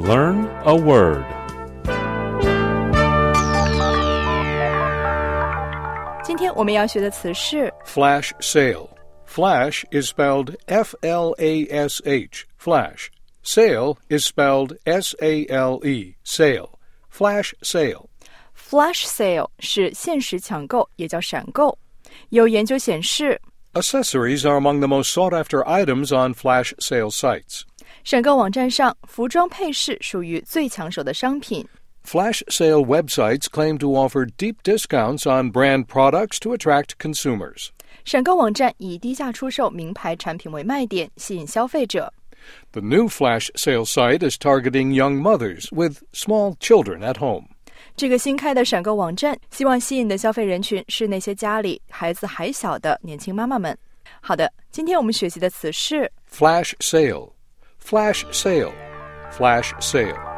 Learn a word. 今天我们要学的词是 Flash sale. Flash is spelled F-L-A-S-H, flash. Sale is spelled S-A-L-E, sale. Flash sale. Flash sale 是限时抢购，也叫闪购。有研究显示 Accessories are among the most sought-after items on flash sale sites. 闪购网站上，服装配饰属于最抢手的商品。 Flash sale websites claim to offer deep discounts on brand products to attract consumers. 闪购网站以低价出售名牌产品为卖点，吸引消费者。 The new flash sale site is targeting young mothers with small children at home. 这个新开的闪购网站希望吸引的消费人群是那些家里孩子还小的年轻妈妈们。好的，今天我们学习的词是 Flash sale. Flash sale. Flash sale.